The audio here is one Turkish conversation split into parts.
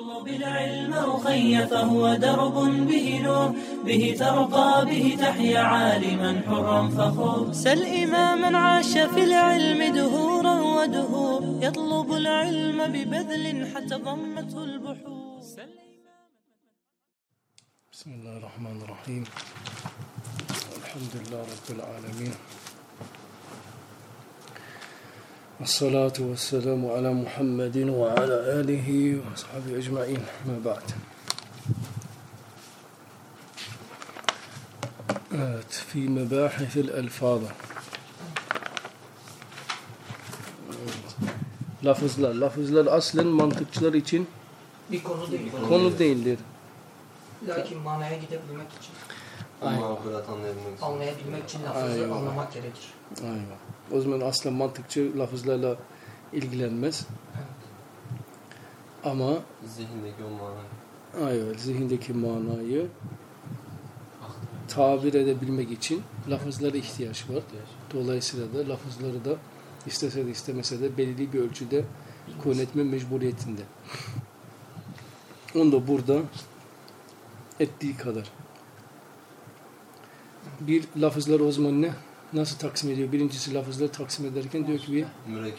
اطلب العلم أخي فهو درب به نور به ترقى به تحيا عالما حرا فخور سل إماما عاش في العلم دهورا ودهور يطلب العلم ببذل حتى ضمته البحور. بسم الله الرحمن الرحيم. الحمد لله رب العالمين، والصلاة والسلام على محمد وعلى آله وصحبه أجمعين. ما بعد. في مباحث الألفاظ. Lafızlar aslen mantıkçılar için bir konu değil. Konu değildir. Lakin manaya gidebilmek için, Anlayabilmek anlayabilmek için lafızı anlamak gerekir. Aynen. O zaman aslen mantıkçı lafızlarla ilgilenmez. Evet. Ama zihindeki o manayı. Zihindeki manayı tabir edebilmek için lafızlara ihtiyaç var. Dolayısıyla da lafızları da istese de istemese de belirli bir ölçüde konu etme mecburiyetinde. Onu da burada ettiği kadar. Bir lafızlar o zaman ne? Nasıl taksim ediyor? Birincisi lafızları taksim ederken diyor ki bir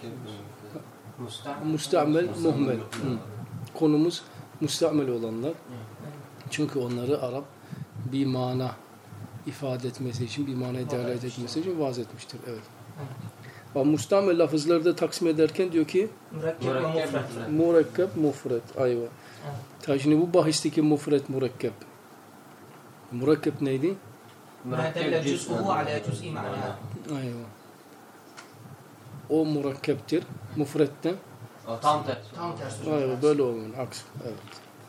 mustamel, muhmel. Konumuz mustamel olanlar. Çünkü onları Arap bir mana ifade etmesi için, bir manaya delalet etmesi için vaz etmiştir. Evet. Ama mustamel lafızları da taksim ederken diyor ki murekkep, mufret. Ayva. Ta şimdi bu bahisteki mufret, murekkep. Murekkep neydi? Ayva. O murekkeptir. Mufretten Tam tersi. Ayva, böyle olmalı. Aks. Evet.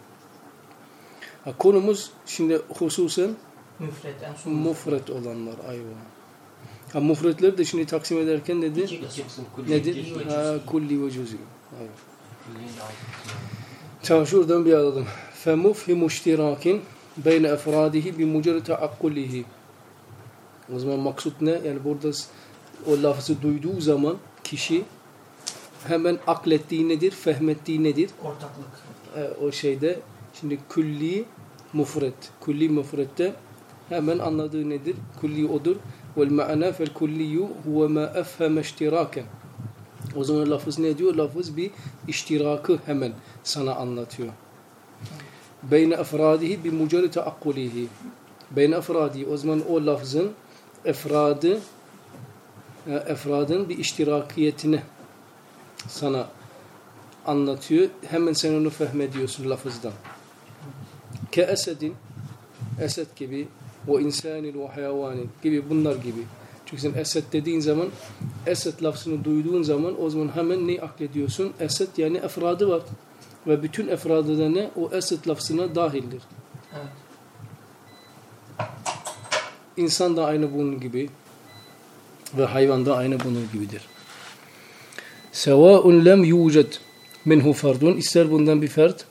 Konumuz şimdi hususen mufret olanlar. Ayva. Mufretleri de şimdi taksim ederken nedir? Kulli ve cüz'i. Tamam, şuradan bir alalım. فَمُفْهِمُ اشْتِرَاكٍ بَيْنَ اَفْرَادِهِ بِمُجَرَّ تَعَقُّلِهِ. O zaman maksut ne? Yani burada o lafızı duyduğu zaman kişi hemen aklettiği nedir? Fehmettiği nedir? Ortaklık. O şeyde şimdi külli mufret. Külli mufrette hemen anladığı nedir? Külli odur. وَالْمَعْنَى فَالْكُلِّيُّ هُوَ مَا أَفْهَمَ اشْتِرَاكًا. O zaman lafız ne diyor? Lafız bir iştirakı hemen sana anlatıyor. Beyne efradihi bi mucarrad taakkulihi. Beyne efradihi, o zaman o lafzın efradın bir iştirakiyetini sana anlatıyor. Hemen sen onu fehmediyorsun lafızdan. Ke esedin, esed gibi, ve insanin ve hayvanin gibi, bunlar gibi. Çünkü sen esed dediğin zaman, esed lafzını duyduğun zaman o zaman hemen ne aklediyorsun? Esed yani efradı var. Ve bütün efradı da ne? O esed lafzına dahildir. Evet. İnsan da aynı bunun gibi ve hayvan da aynı bunun gibidir. Sevâun lem yûced minhu ferdun. İster bundan bir fert,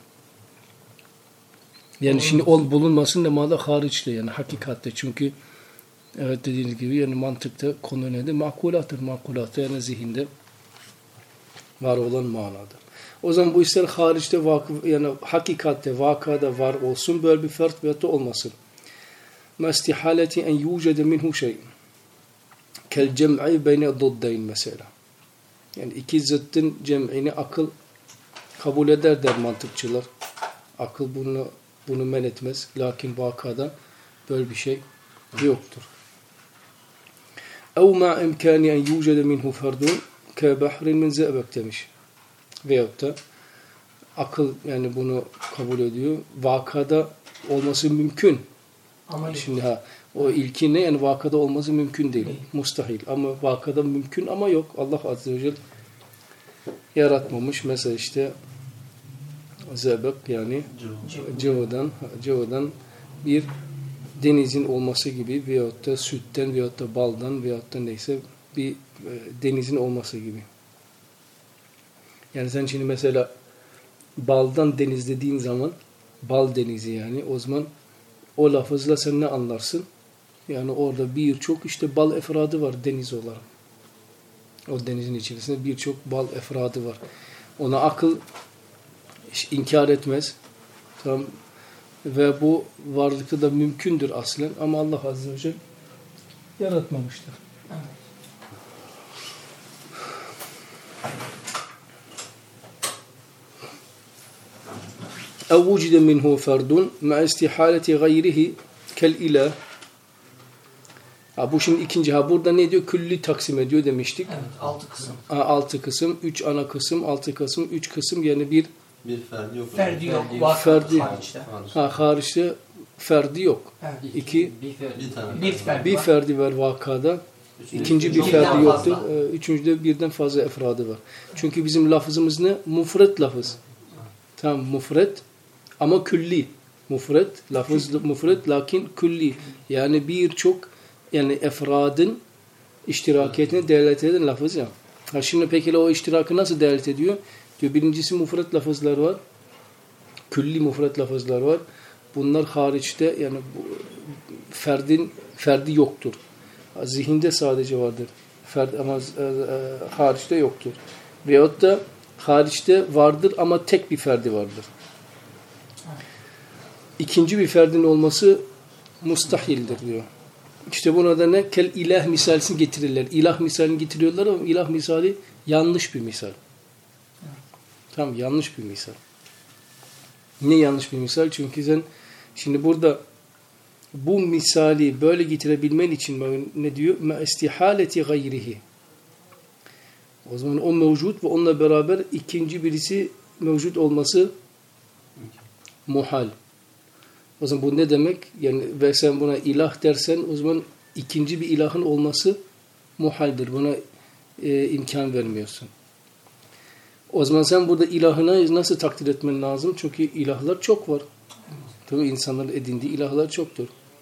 yani şimdi bulunmasın nemada hariçte, yani hakikatte. Çünkü evet, dediğiniz gibi yani mantıkta konu nedir? Makulattır. Makulat yani zihinde var olan manadır. O zaman bu ister hariçte, yani hakikatte, vakada var olsun böyle bir fert veyahut da olmasın. Mestihaleti en yucede minhu şey. Kel cem'i beyne doddayn mesela. Yani iki zıttın cem'ini akıl kabul eder der mantıkçılar. Akıl bunu men etmez. Lakin vakada böyle bir şey yoktur. Ev ma imkani en yucede minhu ferdun ke bahrin min ze'bek demiş. Veyahut da akıl yani bunu kabul ediyor. Vakada olması mümkün. Ama şimdi o ilki ne? Yani vakada olması mümkün değil. Mustahil. Ama vakada mümkün ama yok. Allah Azze ve Celle yaratmamış. Mesela işte zebek yani cıvıdan bir denizin olması gibi veyahut da sütten veyahut da baldan veyahut da neyse bir denizin olması gibi. Yani sen şimdi mesela baldan deniz dediğin zaman, bal denizi yani, o zaman o lafızla sen ne anlarsın? Yani orada birçok işte bal efradı var deniz olarak. O denizin içerisinde birçok bal efradı var. Ona akıl inkar etmez. Tamam. Ve bu varlıkta da mümkündür aslen ama Allah Azze ve Celle yaratmamıştır. Evet. اَوْ وُجِدَ مِنْهُ فَرْدٌ مَا اِسْتِحَالَةِ غَيْرِهِ كَالْاِلَٰهِ. Bu şimdi ikinci. Burada ne diyor? Külli taksim ediyor demiştik. Evet, 6 kısım. 6 kısım, 3 ana kısım, 6 kısım, 3 kısım yani bir ferdi yok. Ferdi yok. Ferdi. Hariçte. Hariçte ferdi yok. Evet. İki, Bir bir ferdi var vakada. İkinci bir ferdi yoktur. Üçüncüde birden fazla efradı var. Çünkü bizim lafızımız ne? Mufret lafız. Tamam, mufret ama külli. Mufret, lafız mufret lakin külli. Yani birçok yani efradın iştirakiyetine delalet eden lafız ya. Şimdi peki o iştirakı nasıl delalet ediyor? Diyor birincisi mufret lafızlar var. Külli mufret lafızlar var. Bunlar hariçte yani ferdi yoktur. Zihinde sadece vardır. Ama hariçte yoktur. Veyahut da hariçte vardır ama tek bir ferdi vardır. İkinci bir ferdin olması mustahildir diyor. İşte buna da ne? Kel ilah misalini getirirler. İlah misalini getiriyorlar ama ilah misali yanlış bir misal. Tamam, yanlış bir misal. Niye yanlış bir misal? Çünkü sen şimdi burada bu misali böyle getirebilmen için ne diyor? Ma istihaleti gayrihi. O zaman o mevcut ve onunla beraber ikinci birisi mevcut olması muhal. O zaman bu ne demek? Yani ve sen buna ilah dersen o zaman ikinci bir ilahın olması muhaldir. Buna imkan vermiyorsun. O zaman sen burada ilahına nasıl takdir etmen lazım? Çünkü ilahlar çok var. Tabii insanların edindiği ilahlar çoktur.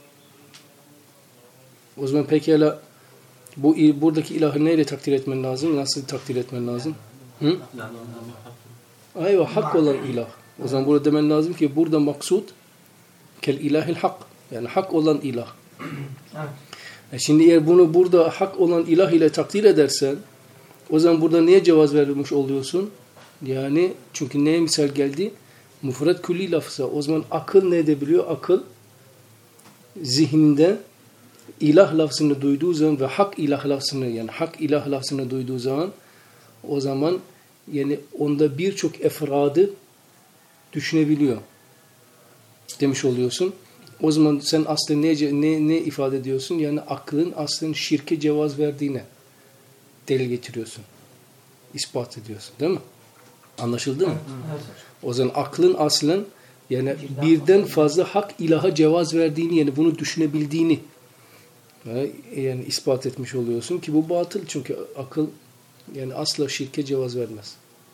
O zaman pekala buradaki ilahı neyle takdir etmen lazım? Nasıl takdir etmen lazım? Hı? Ayva, hak olan ilah. O zaman burada demen lazım ki burada maksud kel ilahil hak. Yani hak olan ilah. Şimdi eğer bunu burada hak olan ilah ile takdir edersen o zaman burada neye cevaz vermiş oluyorsun? Yani çünkü neye misal geldi? Mufret külli lafza. O zaman akıl ne edebiliyor? Akıl zihinde ilah lafzını duyduğu zaman ve hak ilah lafzını yani hak ilah lafzını duyduğu zaman o zaman yani onda birçok efradı düşünebiliyor. Demiş oluyorsun. O zaman sen aslında ne ifade ediyorsun? Yani aklın aslında şirke cevaz verdiğine delil getiriyorsun. İspat ediyorsun. Değil mi? Anlaşıldı mı? Evet. O zaman aklın aslen yani birden fazla hak ilaha cevaz verdiğini yani bunu düşünebildiğini yani ispat etmiş oluyorsun ki bu batıl çünkü akıl yani asla şirke cevaz vermez.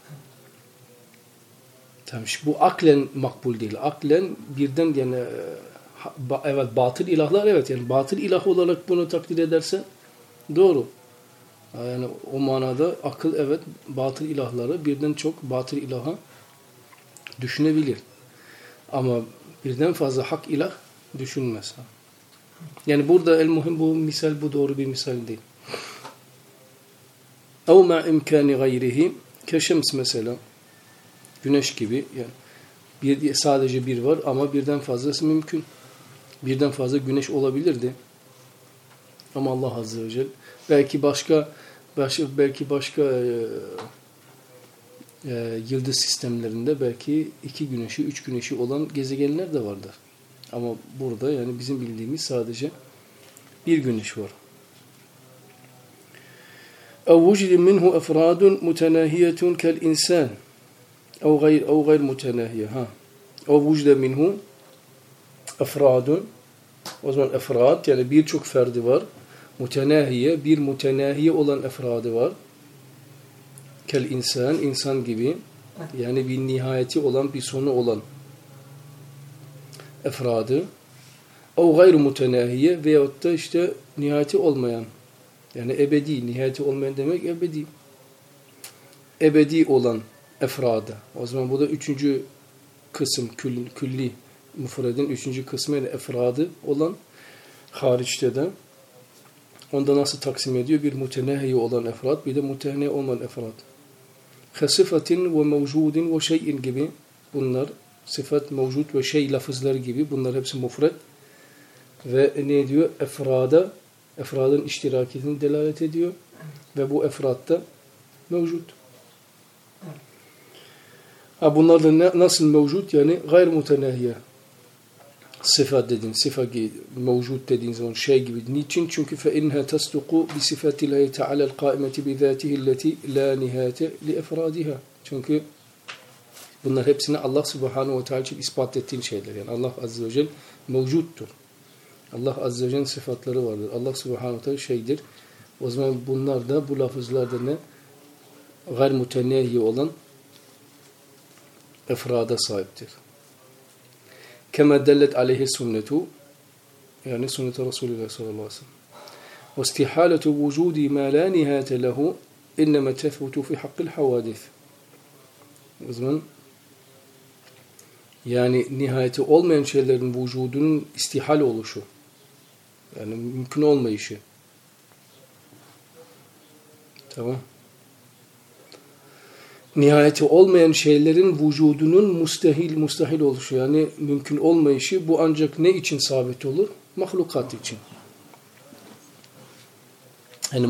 Tamam, bu aklen makbul değil. Aklen birden yani evet batıl ilahlar evet yani batıl ilah olarak bunu takdir ederse doğru. Yani o manada akıl evet batıl ilahları birden çok batıl ilaha düşünebilir. Ama birden fazla hak ilah düşünmez. Yani burada el-muhim bu misal bu doğru bir misal değil. Ev ma imkani gayrihi keşems mesela güneş gibi yani sadece bir var ama birden fazlası mümkün. Birden fazla güneş olabilirdi. Ama Allah Azze ve Celle belki başka yıldız sistemlerinde belki 2 güneşi, 3 güneşi olan gezegenler de vardır. Ama burada yani bizim bildiğimiz sadece bir güneş var. اَوْ وُجِدٍ مِنْهُ اَفْرَادٌ مُتَنَاهِيَةٌ كَالْاِنْسَانِ اَوْ غَيْرْ مُتَنَاهِيَةٌ اَوْ وُجِدَ مِنْهُ اَفْرَادٌ o zaman efrad yani birçok ferdi var. Mutenahiye, bir mutenahiye olan efradı var. Kel insan, insan gibi. Yani bir nihayeti olan, bir sonu olan efradı. O gayr mutenahiye veyahut da işte nihayeti olmayan. Yani ebedi, nihayeti olmayan demek ebedi. Ebedi olan efradı. O zaman bu da 3. kısım, külli müfredin 3. kısmı yani efradı olan hariçte de onda nasıl taksim ediyor? Bir mutenahi olan efrad, bir de mutenahi olmayan efrad. Khasifatin ve mevcudin ve şeyin gibi bunlar sıfat, mevcut ve şey lafızları gibi bunlar hepsi mufret ve ne diyor? Efradın iştirakiyetini delalet ediyor ve bu efratta mevcut. Bunlar da nasıl mevcut? Yani gayr mutenahiye. Sıfat dediğin, sıfat mevcut dediğin zaman şey gibi. Niçin? Çünkü فَاِنْهَا تَصْدُقُ بِصِفَةِ اللّٰهِ تَعَلَى الْقَائِمَةِ بِذَاتِهِ الَّتِي لَا نِهَايَةَ لِاَفْرَادِهَا. Çünkü bunlar hepsini Allah Subhanahu ve Teala için ispat ettiğin şeyler. Yani Allah Azze ve Celle mevcuttur. Allah Azze ve Celle'nin sıfatları vardır. Allah Subhanahu ve Teala şeydir. O zaman bunlar da, bu lafızlarda ne? Gayr mutenahiye olan efrada sahiptir. Kema dellet aleyhi sünnetu, yani sünnet-i Resulullah sallallahu aleyhi ve sellem. Ve istihaletu vücudi ma la nihayete lehu inneme tefhutu fi hakkil havadith. O zaman yani nihayeti olmayan şeylerin vücudunun istihal oluşu, yani mümkün olmayışı. Tamam. Nihayeti olmayan şeylerin vücudunun mustahil oluşu, yani mümkün olmayışı, bu ancak ne için sabit olur? Mahlukat için. Yani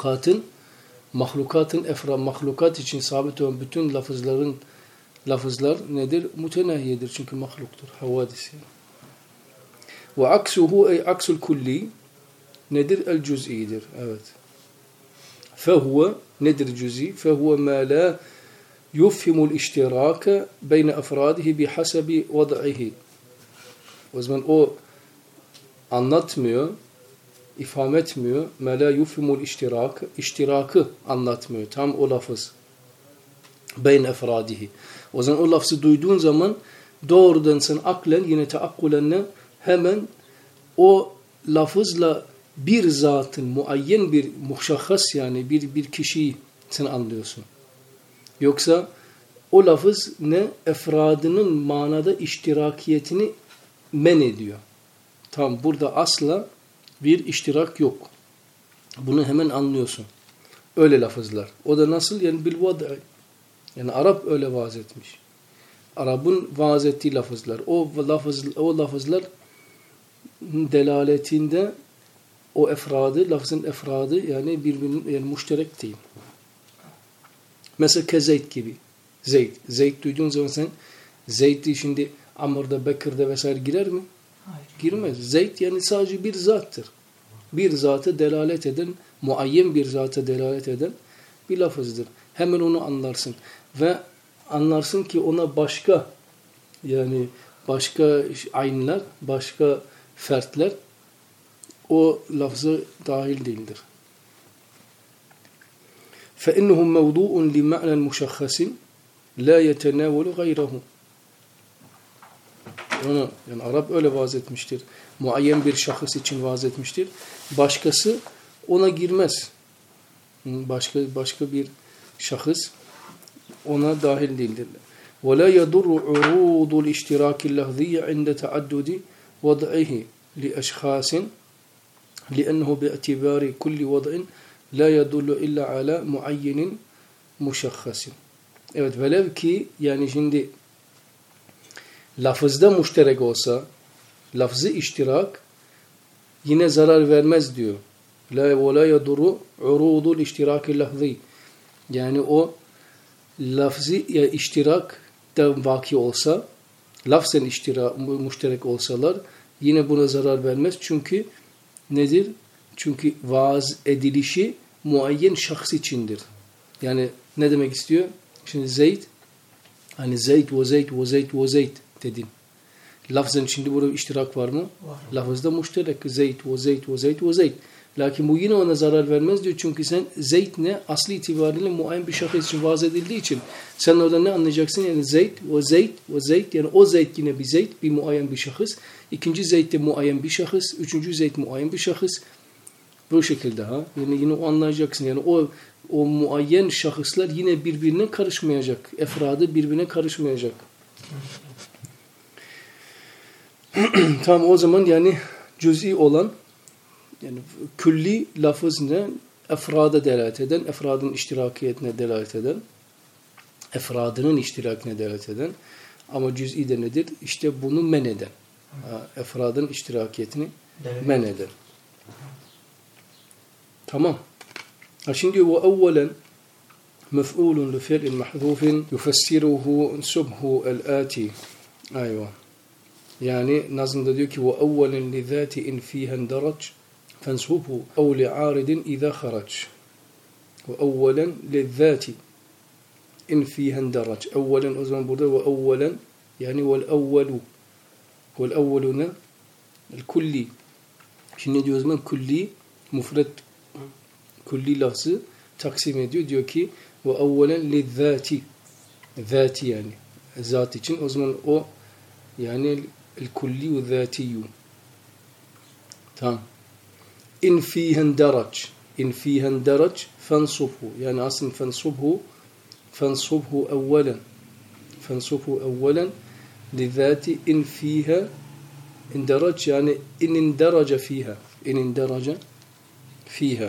mahlukat için sabit olan bütün lafızlar nedir? Mutenahiyedir çünkü mahluktur. Havadis. Ve aksuhu ey aksul kulli nedir? El cüz'idir. Evet. Fehuve nedir cüz'i? Fehuve ma la yufhimul iştiraka beyne efradihi bihasebi vad'ihi. O zaman o anlatmıyor, ifham etmiyor. Ma la yufhimul iştirakı anlatmıyor. Tam o lafız. Beyne efradihi. O zaman o lafzı duyduğun zaman doğrudan sen aklen, yine teakkulenle hemen o lafızla bir zatın, muayyen bir muhşahhas, yani bir kişiyi sen anlıyorsun. Yoksa o lafız ne? Efradının manada iştirakiyetini men ediyor. Tam burada asla bir iştirak yok. Bunu hemen anlıyorsun. Öyle lafızlar. O da nasıl? Yani bil vad'i. Yani Arap öyle vaaz etmiş. Arap'ın vaaz ettiği lafızlar. O lafızlar delaletinde o efradı, lafzın efradı yani birbirinin yani müşterek değil. Mesela Zeyd gibi. Zeyd duyduğun zaman sen Zeyd'i şimdi Amr'da, Bekir'de vesaire girer mi? Hayır. Girmez. Zeyd yani sadece bir zattır. Bir zata delalet eden, muayyen bir zata delalet eden bir lafızdır. Hemen onu anlarsın. Ve anlarsın ki ona başka aynlar, başka fertler o lafzı dahil değildir. فَاِنَّهُ مَوْضُوءٌ لِمَعْنًا مُشَخَّسٍ لَا يَتَنَاوَلُ غَيْرَهُ. Yani Arap öyle vaaz etmiştir. Muayyen bir şahıs için vaaz etmiştir. Başkası ona girmez. Başka bir şahıs ona dahil değildir. وَلَا يَضُرُّ عُرُوضُ الْاِشْتِرَاكِ اللَّهْذِيَّ عِنْدَ تَعَدُّدِ وَضْعِهِ لِأَشْخَاصٍ لِأَنَّهُ بِاعْتِبَارِ كُلِّ وَضْعٍ لَا يَدُلُّ إِلَّا عَلَى مُعَيِّنٍ مُشَخَّسٍ. Evet, velev ki yani şimdi lafızda müşterek olsa, lafzı iştirak yine zarar vermez diyor. وَلَا يَدُرُّ عُرُوضُ الْاِشْتِرَاكِ اللَّهْذِيَّ. Yani o lafzı ya iştirak da vaki olsa, lafzen müşterek olsalar yine buna zarar vermez. Çünkü nedir? Çünkü vaaz edilişi muayyen şahs içindir. Yani ne demek istiyor? Şimdi Zeyd, hani Zeyd dedin. Lafzen şimdi burada iştirak var mı? Var. Lafızda müşterek. Zeyd. Lakin bu yine ona zarar vermez diyor. Çünkü sen Zeyd ne? Asli itibariyle muayyen bir şahıs için vaaz edildiği için sen orada ne anlayacaksın? Yani Zeyd yani o Zeyd yine bir Zeyd, bir muayyen bir şahıs. İkinci Zeyd de muayyen bir şahıs. Üçüncü Zeyd muayyen bir şahıs. Bu şekilde ha. Yani yine o anlayacaksın. Yani o muayyen şahıslar yine birbirine karışmayacak. Efradı birbirine karışmayacak. Tamam, o zaman yani cüz'i olan yani külli lafız ne? Efrada delalet eden, efradın iştirakiyetine delalet eden, efradının iştirakine delalet eden. Ama cüz'i de nedir? İşte bunu men eden. Efradın iştirakiyetini men eden. Tamam. Şimdi ve evvelen mef'ulun li fi'lin mahdhufin yufessiruhu subhu el-ati. Ayva. Yani nazımda diyor ki ve evvelen li zati in fiha darac fensubhu ev li aridin iza kharac. Ve evvelen li zati in fiha darac. Evvelen o zaman burada ve evvelen yani vel evvelu. Vel evvelu ne? El kulli. Şimdi ne diyor o zaman? Kulli mufret kulli lafzı taksim ediyor. Diyor ki ve evvelen li zati. Zati yani. Zat için. O zaman o yani el kulli ve zatiyyu. Tamam. İn fihen darac. İn fihen darac fensubhu. Yani aslında fensubhu evvelen. Fensubhu evvelen li zati in fiha indarac yani in indaraca fiha. İn indaraca fiha.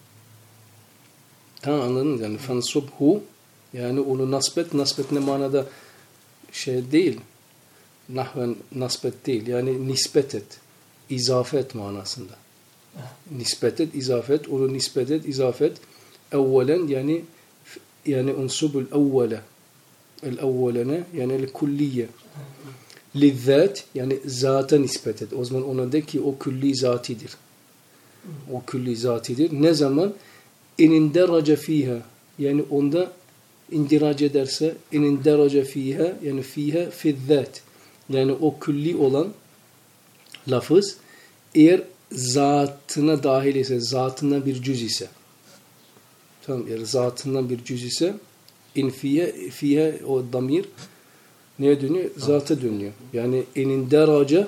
Tamam anladınız yani fensubhu yani onu nasbet ne manada şey değil nahven nasbet değil yani nispet et izafet manasında nispet et izafet onu nispet et izafet evvelen yani unsubul evvele el evvelene yani el kulliye lizzat yani zata nispet et o zaman ona de ki o külli zatidir o külli zatidir ne zaman ininderaca fiha yani onda indirac ederse ininderaca fiha yani fiha fizzat yani o külli olan lafız eğer zatına dahil ise zatından bir cüz ise tamam eğer zatından bir cüz ise in fiha o damir neye dönüyor? Zata dönüyor. Yani ininderaca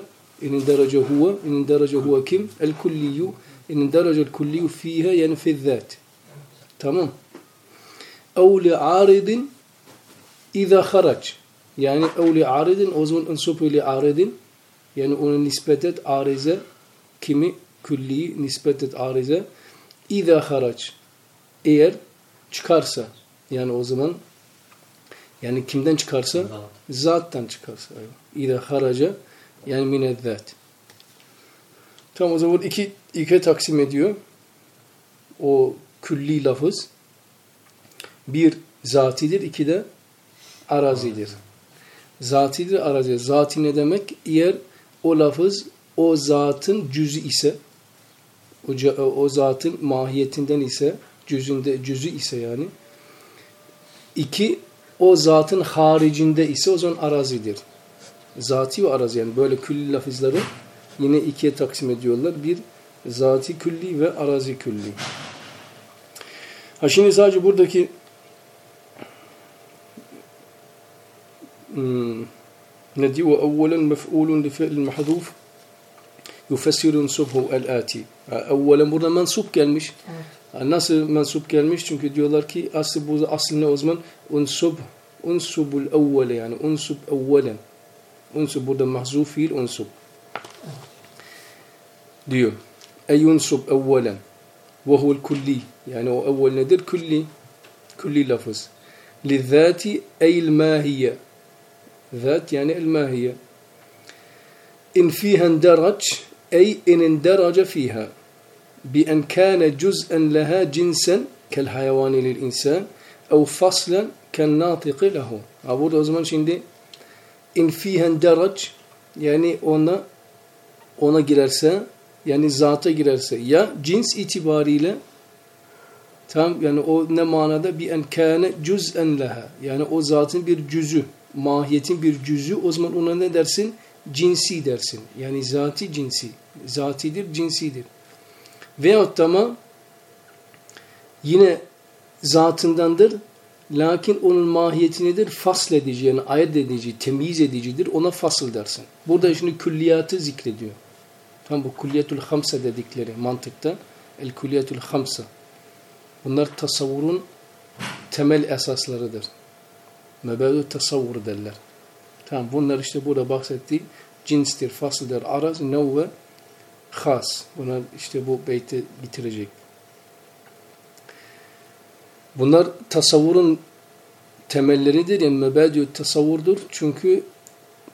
huve kim? El kulliyyu ininderaca el kulliyyu fiha yani fizzat. Tamam. Ev li aridin iza kharac. Yani ev li aridin o zaman ensubu li aridin yani onu nispet et arize kimi külliyi nispet et arize iza kharac. Eğer çıkarsa yani o zaman yani kimden çıkarsa? Zattan çıkarsa. İza kharaca yani minezzat. Tamam o zaman iki taksim ediyor. O külli lafız. Bir zatidir, iki de arazidir. Zatidir, arazidir. Zati ne demek? Eğer o lafız o zatın cüzü ise, o zatın mahiyetinden ise, cüzü ise yani. İki, o zatın haricinde ise o zaman arazidir. Zati ve arazi yani böyle külli lafızları yine ikiye taksim ediyorlar. Bir zati külli ve arazi külli. Şimdi sadece buradaki ne diyor? Evvelen mef'ulun li fi'l mahdhuf yufessiru subhu el-ati. Evvelen burada mensup gelmiş. Evet. Nasıl mensup gelmiş? Çünkü diyorlar ki aslı ne o zaman? Unsubul evvele yani unsub evvelen. Unsub burada mahzuf fiil unsub. Diyor. Ey unsub evvelen. Ve huvel kulli. Yani o evvel nedir? Külli lafız. Lizzati eyl mahiye. Zat yani el mahiye. İn fiha derac ey in deraca fiha. Bi en kana cüz'en laha cinsen kel hayvani lil insan ev faslan ken natiqi lehu. Burada o zaman şimdi in fiha derac yani ona girerse yani zata girerse ya cins itibariyle tam yani o ne manada bir en kâne cüz'en leha yani o zatın bir cüzü mahiyetin bir cüzü o zaman ona ne dersin? Cinsi dersin. Yani zati cinsi. Zatidir, cinsidir. Veyahut ama yine zatındandır lakin onun mahiyeti nedir? Fasl edici yani ayırt edici, temyiz edicidir. Ona fasıl dersin. Burada şimdi külliyatı zikrediyor. Tam bu külliyetul hamsa dedikleri mantıkta el külliyetul hamsa. Bunlar tasavvurun temel esaslarıdır. Mebedü tasavvur derler. Tamam bunlar işte burada bahsettiği cinstir, fasıldır, araz, nev ve khas. Bunlar işte bu beyti bitirecek. Bunlar tasavvurun temelleridir yani mebedü tasavvurdur. Çünkü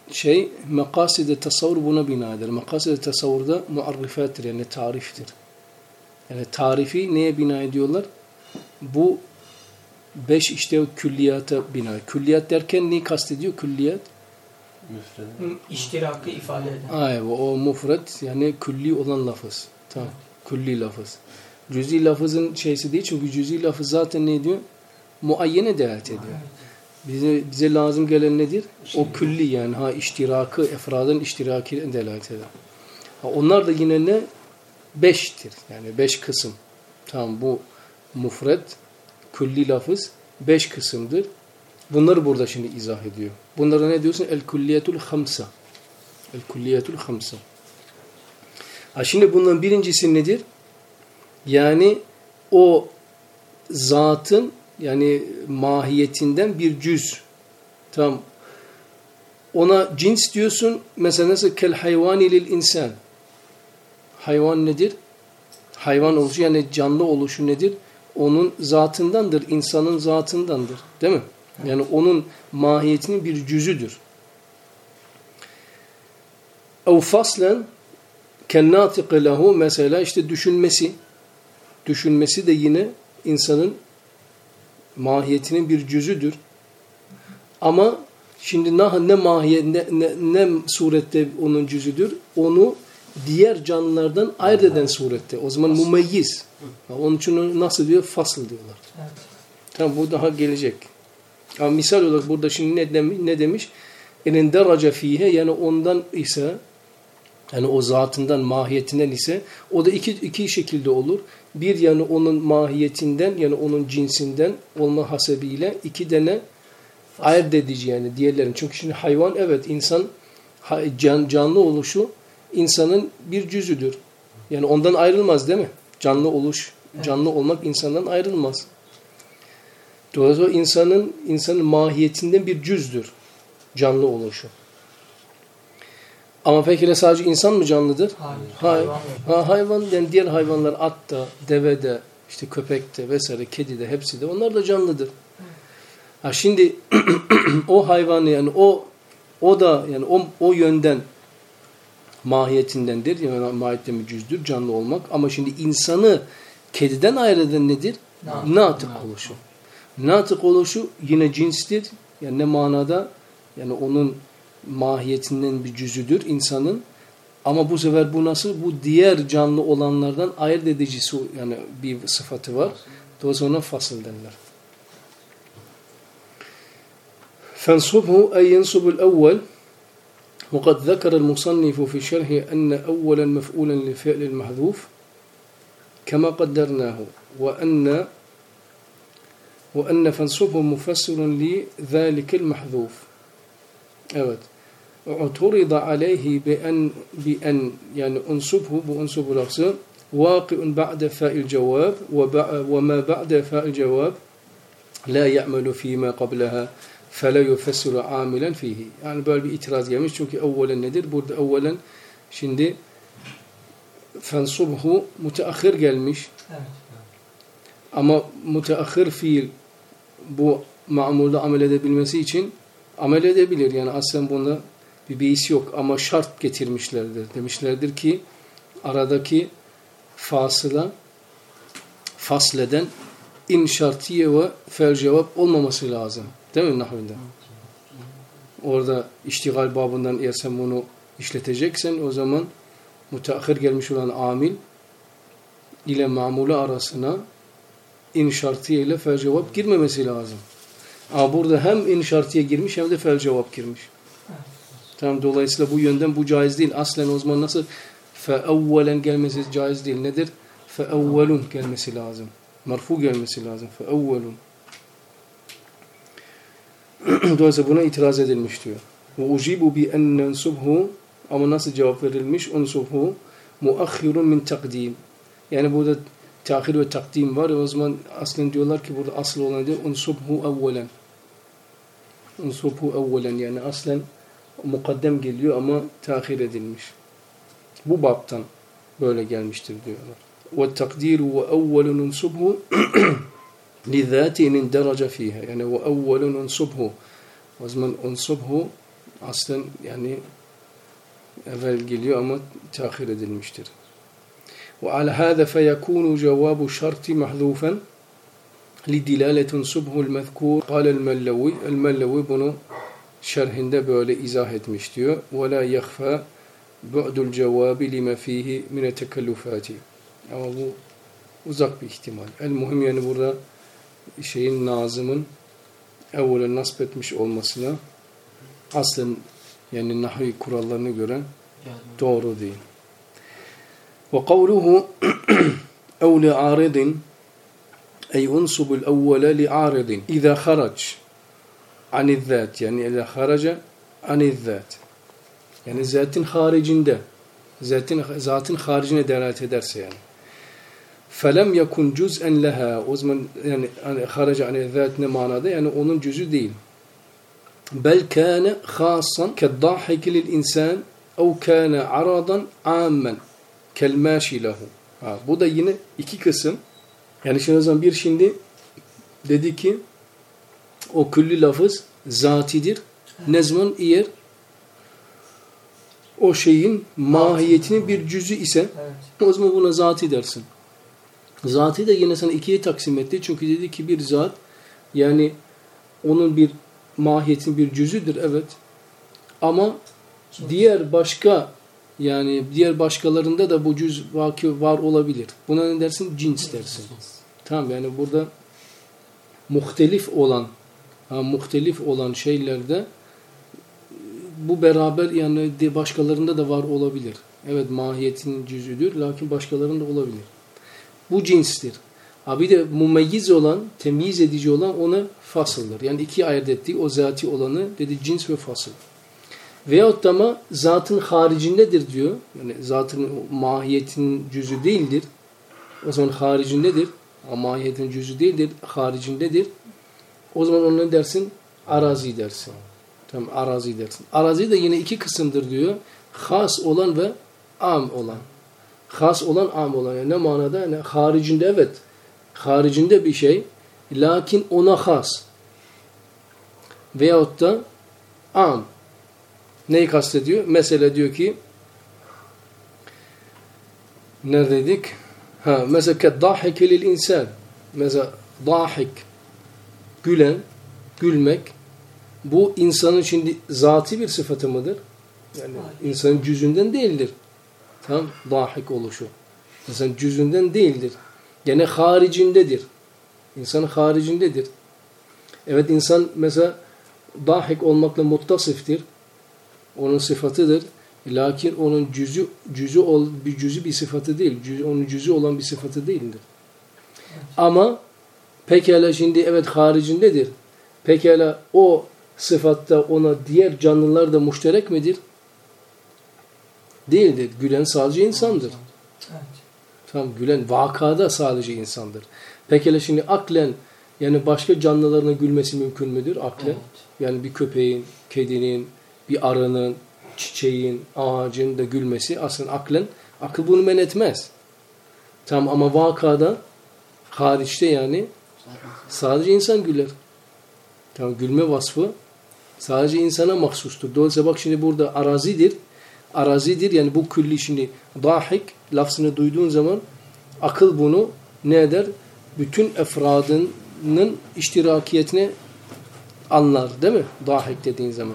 makasid-i tasavvur buna binadır. Makasid-i tasavvurda muarrifattir yani tariftir. Yani tarifi neye bina ediyorlar? Bu 5 işte o külliyata bina. Külliyat derken neyi kastediyor külliyat? İştirakı ifade eden. Aynen o mufret yani külli olan lafız. Tamam. Külli lafız. Cüzi lafızın şeysi değil çünkü cüzi lafız zaten ne diyor? Muayyene delalet ediyor. Bize lazım gelen nedir? O külli yani iştirakı, efradın iştirakine delalet eder. Onlar da yine ne? 5'tir. Yani 5 kısım. Tamam bu mufret, külli lafız 5 kısımdır. Bunları burada şimdi izah ediyor. Bunlara ne diyorsun? El-külliyetul hamsa. El-külliyetul hamsa. Şimdi bunların birincisi nedir? Yani o zatın yani mahiyetinden bir cüz. Tamam. Ona cins diyorsun. Mesela nasıl kel hayvani lil insan. Hayvan nedir? Hayvan oluşu yani canlı oluşu nedir? Onun zatındandır. İnsanın zatındandır. Değil mi? Yani onun mahiyetinin bir cüzüdür. Ev faslen kennâtiqı lehu mesela işte düşünmesi. Düşünmesi de yine insanın mahiyetinin bir cüzüdür. Ama şimdi ne mahiyet ne surette onun cüzüdür? Onu diğer canlılardan ayırt eden surette. O zaman mumeyyiz. Onun için nasıl diyor? Fasıl diyorlar. Evet. Tamam bu daha gelecek. Ama misal olarak burada şimdi ne demiş? En derace fihe yani ondan ise yani o zatından, mahiyetinden ise o da iki şekilde olur. Bir yani onun mahiyetinden yani onun cinsinden olma hasebiyle iki tane ayırt edici yani diğerlerin. Çünkü şimdi hayvan evet insan canlı oluşu insanın bir cüzüdür. Yani ondan ayrılmaz değil mi? Canlı oluş, canlı olmak insandan ayrılmaz. Dolayısıyla insanın mahiyetinden bir cüzdür canlı oluşu. Ama peki sadece insan mı canlıdır? Hayır. Hayvan yani diğer hayvanlar atta, devede, işte köpekte vesaire, kedide hepsi de onlar da canlıdır. Şimdi o hayvan yani o da yani o yönden mahiyetindendir. Yani mahiyetten bir cüzdür canlı olmak. Ama şimdi insanı kediden ayıran nedir? Natık oluşu. Natık oluşu yine cinstir. Yani ne manada? Yani onun mahiyetinden bir cüzüdür insanın. Ama bu sefer bu nasıl? Bu diğer canlı olanlardan ayırt edicisi yani bir sıfatı var. Dolayısıyla ona fasıl denir. فَانْصُبْهُ اَيْ يَنْصُبُ الْاَوَّلِ وَقَدْ ذَكَرَ الْمُصَنِّفُ فِي شَرْحِ أَنَّ أَوَّلًا مَفْعُولًا لِفِعْلِ الْمَحْذُوفِ كَمَا قَدَّرْنَاهُ وَأَنَّ فَانْصُبْهُ مُفَسِّرٌ لِذَٰلِكَ الْمَحْذُوفِ Evet. اُعْتُرِضَ عَلَيْهِ بِأَنْ yani اُنْصُبْهُ bu unsub lafzı واقع بعد فاء الجواب وما بعد فاء الجواب لا يعمل فيما قبلها فلا يفسر عاملا فيه. Yani böyle bir itiraz gelmiş. Çünkü evvelen nedir? Burada evvelen şimdi fensubhu müteahhir gelmiş. Evet. Ama müteahhir fiil bu ma'mulda amel edebilmesi için amel edebilir. Yani aslen bunda bir beis yok ama şart getirmişlerdir. Demişlerdir ki aradaki fasleden in şartiye ve fel cevap olmaması lazım. Değil mi nahvinde? Orada iştigal babından eğer sen bunu işleteceksen o zaman müteahhir gelmiş olan amil ile mamule arasına in şartiye ile fel cevap girmemesi lazım. Ama burada hem in şartiye girmiş hem de fel cevap girmiş. Tamam, dolayısıyla bu yönden bu caiz değil. Aslen o zaman nasıl feevvelen gelmesi caiz değil. Nedir? Feevvelun gelmesi lazım. Marfu gelmesi lazım. Feevvelun. Dolayısıyla buna itiraz edilmiş diyor. Ve ucibu bi en nensubhu ama nasıl cevap verilmiş? Unsubhu muakhirun min takdim. Yani burada tahir ve takdim var. O zaman aslen diyorlar ki burada asıl olan diyor unsubhu evvelen. Unsubhu evvelen yani aslen mukaddem geliyor ama tahir edilmiş. Bu babtan böyle gelmiştir diyorlar. Ve takdiru ve evvelun unsubhu لذاتين درجة فيها يعني وأول انصبه وزمن انصبه Aslen yani evvel geliyor ama tahir edilmiştir. وعلى هذا فيكون جواب الشرط محذوفا لدلالة تنسبه المذكور قال الملوي bunu şerhinde böyle izah etmiş diyor. ولا يخفى بعد الجواب لما فيه من التكلفات. Ama bu uzak bir ihtimal. El-muhim yani burada şeyin nazımın evvela nasp etmiş olmasına aslen yani nahvi kurallarına göre doğru değil. وقوله أو لعارض أي أنصب الأول لعارض إذا خرج عن الذات يعني إذا خرج عن الذات yani zatın haricinde zatın haricine delalet ederse yani فَلَمْ يَكُنْ جُزْءًا لَهَا o zaman yani خَرَجَ عَنِ الذَّاتِ ne manada yani onun cüzü değil. بَلْ كَانَ خَاصًا كَالضَّاحِكِ لِلْاِنْسَانِ اَوْ كَانَ عَرَضًا عَامًا كَالْمَاشِ لَهُ bu da yine iki kısım. Yani şimdi o zaman şimdi dedi ki o külli lafız zatidir. Ne zaman eğer o şeyin mahiyetinin bir cüzü ise o zaman buna zati dersin. Zatı da yine sana ikiye taksim etti. Çünkü dedi ki bir zat yani onun bir mahiyetinin bir cüzüdür evet. Ama diğer başka yani diğer başkalarında da bu cüz var olabilir. Buna ne dersin? Cins dersin. Tamam yani burada muhtelif olan şeylerde bu beraber yani başkalarında da var olabilir. Evet mahiyetin cüzüdür lakin başkalarında olabilir. Bu cinstir. Bir de mumeyyiz olan, temyiz edici olan ona fasıldır. Yani iki ayırt ettiği o zati olanı dedi cins ve fasıl. Veyahut da ama zatın haricindedir diyor. Yani zatın mahiyetin cüzü değildir. O zaman haricindedir. Ama mahiyetin cüzü değildir. Haricindedir. O zaman ona ne dersin? Arazi dersin. Tamam arazi dersin. Arazi de yine iki kısımdır diyor. Has olan ve am olan. Has olan am olan. Yani ne manada? Yani haricinde evet. Haricinde bir şey. Lakin ona has. Veyahut da am. Neyi kastediyor? Mesela diyor ki neredeydik? Mesela keddahike lil insan. Mesela dahik gülen, gülmek bu insanın şimdi zati bir sıfatı mıdır? Yani insanın cüzünden değildir. Tamam? Dahik oluşu. İnsanın cüzünden değildir. Gene haricindedir. İnsanın haricindedir. Evet insan mesela dahik olmakla muttasiftir. Onun sıfatıdır. Lakin onun cüzü bir sıfatı değil. Onun cüzü olan bir sıfatı değildir. Ama pekala şimdi evet haricindedir. Pekala o sıfatta ona diğer canlılar da müşterek midir? Değildir. Gülen sadece insandır. Evet. Tamam, gülen vakada sadece insandır. Pekala şimdi aklen yani başka canlılarına gülmesi mümkün müdür aklen? Evet. Yani bir köpeğin, kedinin, bir arının, çiçeğin, ağacın da gülmesi aslında aklen, akıl bunu men etmez. Tamam ama vakada hariçte yani sadece insan güler. Tamam gülme vasfı sadece insana mahsustur. Dolayısıyla bak şimdi burada arazidir. Arazidir yani bu külli şimdi dahik lafzını duyduğun zaman akıl bunu ne eder? Bütün efradının iştirakiyetini anlar değil mi? Dahik dediğin zaman.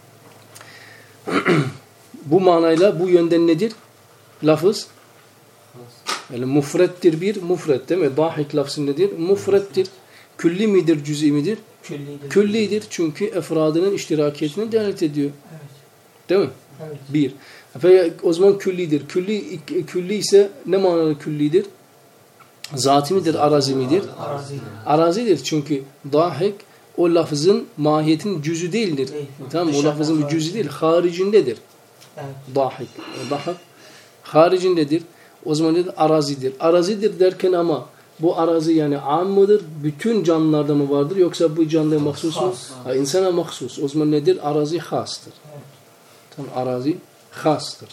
Bu manayla bu yönden nedir? Lafız yani mufrettir bir mufret değil mi? Dahik lafzı nedir? Mufrettir. Külli midir, cüz'i midir? Küllidir. Küllidir çünkü efradının iştirakiyetine delalet ediyor. Evet. Değil mi? Evet. Bir. O zaman küllidir. Külli ise ne manada küllidir? Zati midir, arazi midir? Arazidir. Arazidir çünkü dahik o lafızın mahiyetin cüzü değildir. Tamam o lafızın bir cüzü değil. Haricindedir. Evet. Dahik. Dahik haricindedir. O zaman nedir? Arazidir. Arazidir derken ama bu arazi yani am mıdır? Bütün canlılarda mı vardır? Yoksa bu canlıya mahsus mu? İnsana mahsus. O zaman nedir? Arazi hastır. Evet. Tamam arazi hastır.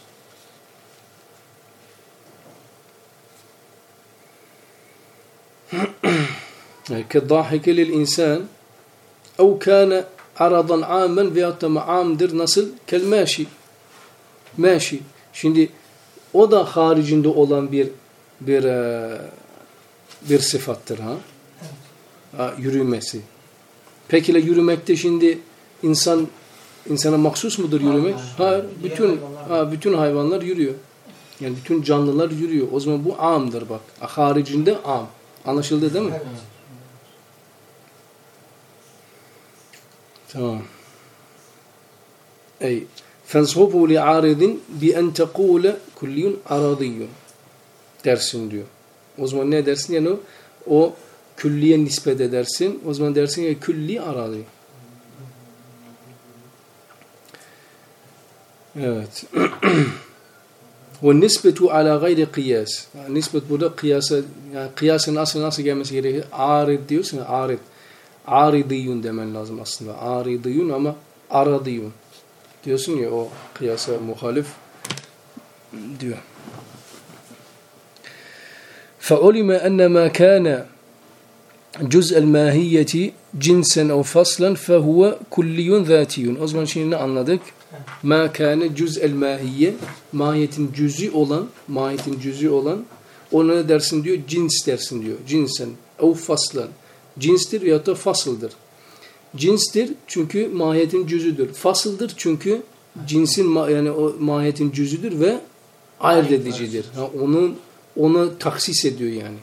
كالضاحك للإنسان أو كان aradan amen veyahut da amdır. Nasıl? Kel-meşi. Meşi. Şimdi o da haricinde olan bir sıfattır ha. Yürümesi. Peki yürümekte şimdi insana mahsus mudur yürümek? Hayır. Bütün hayvanlar yürüyor. Yani bütün canlılar yürüyor. O zaman bu amdır bak. Haricinde am. Anlaşıldı değil mi? Evet. Tamam. Ey fenshubu li aridin bi en tekule kulliyun aradiyyun dersin diyor. O zaman ne dersin? Yani o külliye nispet edersin. O zaman dersin ya külli aradi. Evet. Ve nisbetu ala gayri kıyas. Yani nispet burada kıyasa, yani kıyasın nasıl gelmesi gerekiyor? Arid diyorsun ya, arid. Aridiyun demen lazım aslında. Aridiyun ama aradiyun. Diyorsun ya o kıyasa muhalif diyor. فَعُلِمَ أَنَّ مَا كَانَ جُزْءَ الْمَاهِيَّةِ cinsen اَوْ فَصْلًا فَهُوَ كُلِّيٌ ذَاتِيٌ. O zaman şimdi ne anladık? مَا كَانَ جُزْءَ الْمَاهِيَّةِ mahiyetin cüz'i olan ona ne dersin diyor? Cins dersin diyor. Cinsen ev faslan. Cinstir veyahut da fasıldır. Cinstir çünkü mahiyetin cüzüdür. Fasıldır çünkü cinsin yani o mahiyetin cüzüdür ve ayırt edicidir. Onu taksis ediyor yani.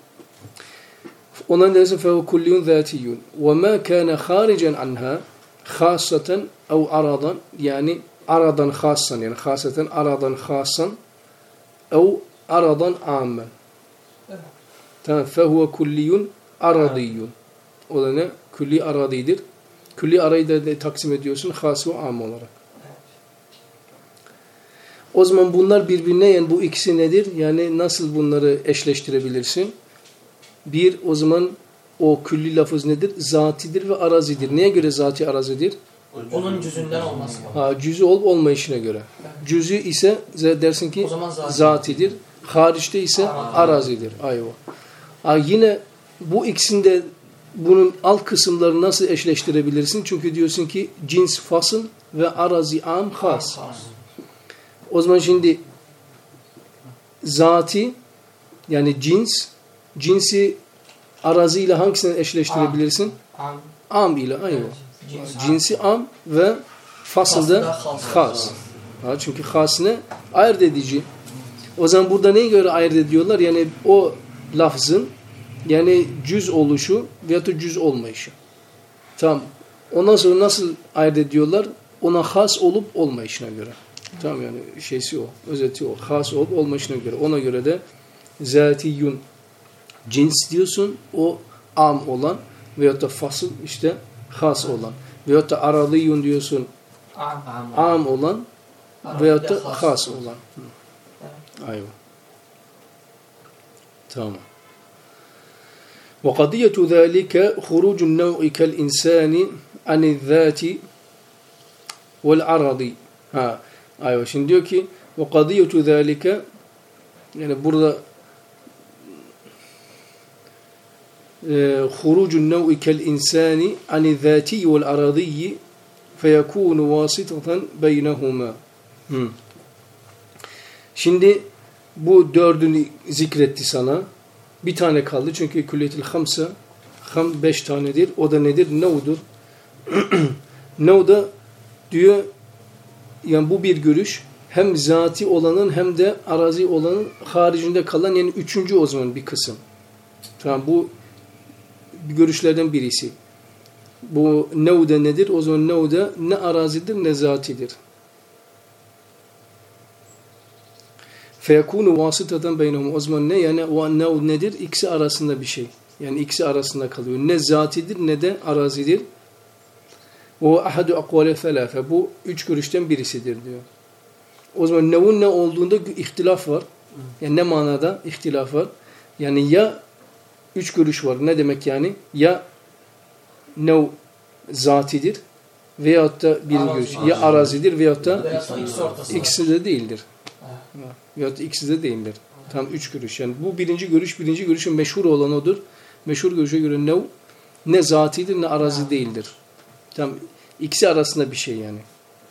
Ona dersin fehu kulliyun zâtiyyun. Ve mâ kâne hâricen anhâ khâsaten ev aradan yani aradan khâsan yani khâsaten aradan khâsan ev aradan âmen. Tamam. Fehuve kulliyun aradiyyun. O da ne? Külli aradidir. Külli arayı da taksim ediyorsun has ve am olarak. O zaman bunlar birbirine yani bu ikisi nedir? Yani nasıl bunları eşleştirebilirsin? Bir, o zaman o külli lafız nedir? Zatidir ve arazidir. Neye göre zati arazidir? Onun cüzünden olması. Cüzü olup olmayışına göre. Cüzü ise dersin ki zatidir. Hariçte ise arazidir. Ayva. Yine bu ikisinde bunun alt kısımları nasıl eşleştirebilirsin? Çünkü diyorsun ki cins fasıl ve arazi am has. O zaman şimdi zati yani cinsi arazi ile hangisini eşleştirebilirsin? Am ile. Ayva. Cinsi am ve fasıl da has. Çünkü has ne? Ayırt edici. O zaman burada neye göre ayırt ediyorlar? Yani o lafzın yani cüz oluşu veyahut da cüz olmayışı. Tamam. Ondan sonra nasıl ayırt ediyorlar? Ona has olup olmayışına göre. Tamam yani şeysi o. Özeti o. Has olup olmayışına göre. Ona göre de zatiyyun cins diyorsun. O am olan veyahut da fasıl işte has olan. Veyahut da aradiyyun diyorsun. Am olan veyahut da has olan. Ayva. Tamam. وقضية ذلك خروج النوع كالإنسان عن الذات والعرض. Ayva. Şimdi diyor ki وقضية ذلك yani burada خروج النوع كالإنسان عن الذاتي والعرضي فيكون واسطة بينهما. Şimdi bu dördünü zikretti sana. Bir tane kaldı çünkü külliyetil hamsa 5 tanedir. O da nedir? Nev'dur. Nev da diyor yani bu bir görüş hem zati olanın hem de arazi olanın haricinde kalan yani üçüncü o zaman bir kısım. Tamam bu görüşlerden birisi. Bu nev de nedir? O zaman nev de ne arazidir ne zatidir. فَيَكُونُ وَاسِطَةً بَيْنَهُمْ. O zaman ne? Yani o nev nedir? İkisi arasında bir şey. Yani ikisi arasında kalıyor. Ne zatidir ne de arazidir. O ahadu akvale thelâfe. Bu üç görüşten birisidir diyor. O zaman nev'un ne olduğunda ihtilaf var. Yani ne manada ihtilaf var? Yani ya üç görüş var. Ne demek yani? Ya nev zatidir veyahut da birinci görüş. Ya arazidir veyahut da ikisi de değildir. Veyahut da ikisi de değildir. Tam üç görüş. Yani bu birinci görüşün meşhur olan odur. Meşhur görüşe göre nev ne zatidir ne arazi değildir. Tam İkisi arasında bir şey yani.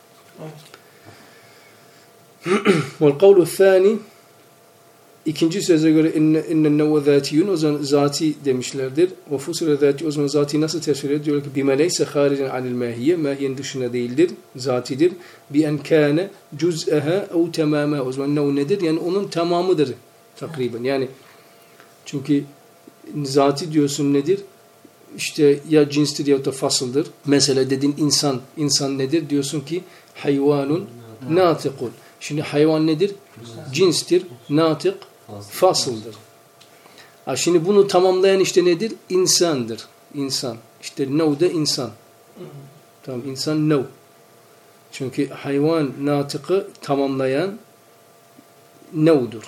Vel kavlu thani, ikinci söze göre innen nevve zatiyun, o zaman zati demişlerdir. Ve fusire zati, o zaman zati nasıl tefsir ediyor? Diyor ki bime leyse haricen anil mahiye, mahiyenin dışına değildir, zatidir. Bi en kâne cüz'eha ev temâme, o zaman nev nedir? Yani onun tamamıdır takriben. Yani çünkü zati diyorsun nedir? İşte ya cinstir ya da fasıldır. Mesela dedin insan, insan nedir? Diyorsun ki hayvanun natikun. Şimdi hayvan nedir? Cinstir, natik, fasıldır. Şimdi bunu tamamlayan işte nedir? İnsandır. İnsan. İşte nev de insan. Tamam, insan nev. Çünkü hayvan natıkı tamamlayan nevdur.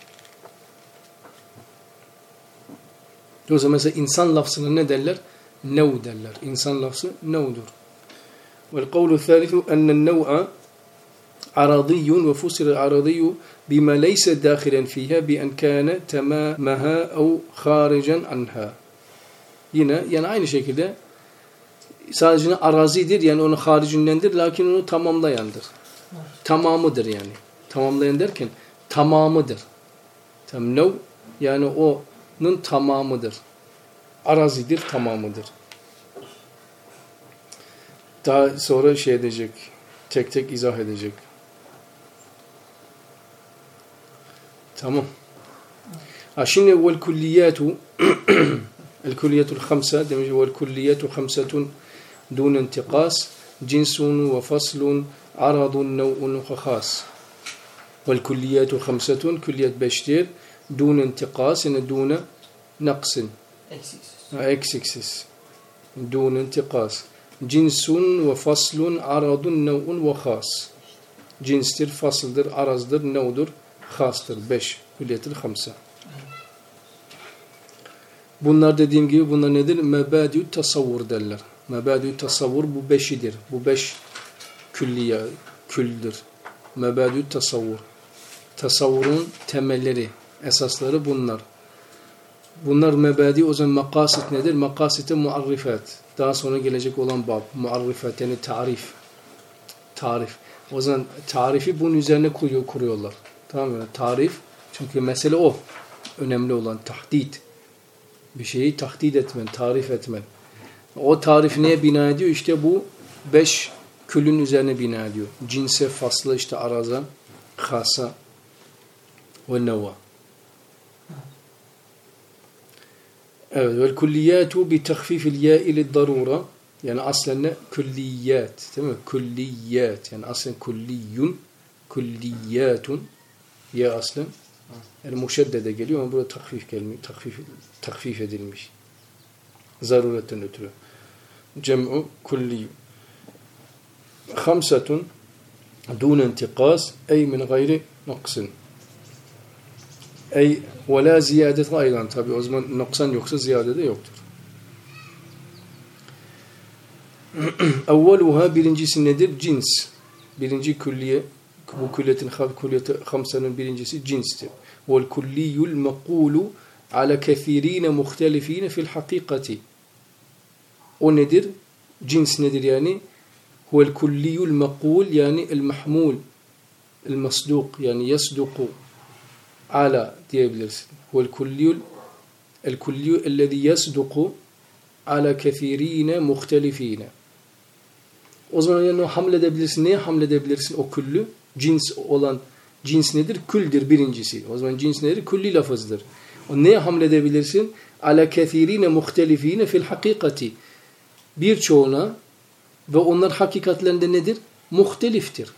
O zaman mesela insan lafzına ne derler? Nev derler. İnsan lafzı nevdur. Vel kavlu thalithu ennen nev'a aradıyyun ve fusira aradiyyu bima leyse dâhilen fîhâ bi en kâne temâmehâ ev hâricen anhâ. Yine yani aynı şekilde sadece arazidir yani onu haricindendir lakin onu tamamlayandır. Tamamıdır yani. Tamamlayan derken tamamıdır. Tam nev yani onun tamamıdır. Arazidir, tamamıdır. Daha sonra şey edecek. Tek tek izah edecek. Tamam. Şimdi vel kulliyatu el-kulliyetul hamsa demiş vel kulliyetu hamsetun dun intiqas cinsun ve faslun aradun nev'un ve khas. Vel kulliyatu hamsetun kulliyet beştir dun intiqas yani dune naqsin. Eksiksiz. Dun intiqas. Cinsun ve faslun aradun nev'un ve khas. Cinstir, fasıldır, arazdır, nev'dur, khastır. 5. Külliyetil hamsa. Bunlar dediğim gibi bunlar nedir? Mebâdü tasavvur derler. Mebâdü tasavvur bu beşidir. Bu 5 külliye, küldür. Mebâdü tasavvur. Tasavvurun temelleri, esasları bunlar. Bunlar mebâdi, o zaman makasit nedir? Makasite muarrifat. Daha sonra gelecek olan bab. Muarrifat yani tarif. Tarif. O zaman tarifi bunun üzerine kuruyorlar. Tamam mı? Tarif. Çünkü mesele o. Önemli olan tahdid. Bir şeyi tahdid etmen, tarif etmen. O tarifi neye bina ediyor? İşte bu 5 külün üzerine bina ediyor. Cinse, fasla, işte araza, khasa ve nevva. Evet. Vel kulliyatu bi tahfifil ya'i lid-darura. Yani aslen ne? Kulliyat. Değil mi? Kulliyat. Yani aslen kulliyun, kulliyatun. Ya aslen. Yani muşeddede geliyor ama burada takfif edilmiş. Zaruretten ötürü. Cem'u kulliyyun. Hamsetun dun intiqas ey min gayri naqsin. Ey ve la ziyadet aydan. Tabi o zaman noksan yoksa ziyade de yoktur. Evveluha birincisi nedir? Cins. Birinci külliye, bu külliyetin hamsanın birincisi cinstir. Vel kulliyul mekulu ala kethirine muhtelifine fil hakikati. O nedir? Cins nedir yani? Huvel kulliyul mekul yani el mahmul, el masduk yani yasduku ala diyebilirsin. Huvel kulliyul el kulliyu ellezî yasduku ala kethirine muhtelifine. O zaman yani hamledebilirsin. Neye hamledebilirsin o küllü? Cins olan cins nedir? Küldür birincisi. O zaman cins nedir? Külli lafızdır. O neye hamledebilirsin? Ala kethirine muhtelifine fil hakikati. Birçoğuna ve onlar hakikatlerinde nedir? Muhteliftir.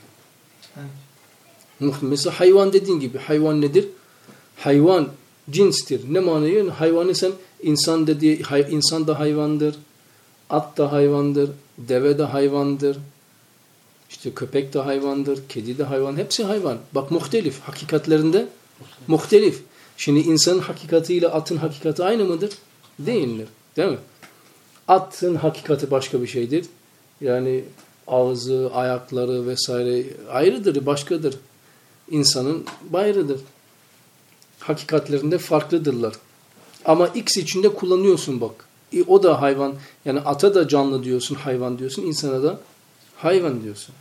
Mesela hayvan dediğin gibi. Hayvan nedir? Hayvan cinstir. Ne manayı? Hayvanı sen insan dediği, insan da hayvandır. At da hayvandır. Deve de hayvandır. İşte köpek de hayvandır. Kedi de hayvan. Hepsi hayvan. Bak muhtelif. Hakikatlerinde muhtelif. Şimdi insanın hakikatiyle atın hakikati aynı mıdır? Değildir. Değil mi? Atın hakikati başka bir şeydir. Yani ağzı, ayakları vesaire ayrıdır, başkadır. İnsanın ayrıdır. Hakikatlerinde farklıdırlar. Ama X içinde kullanıyorsun bak. O da hayvan. Yani ata da canlı diyorsun, hayvan diyorsun. İnsana da Hayvan diyorsun.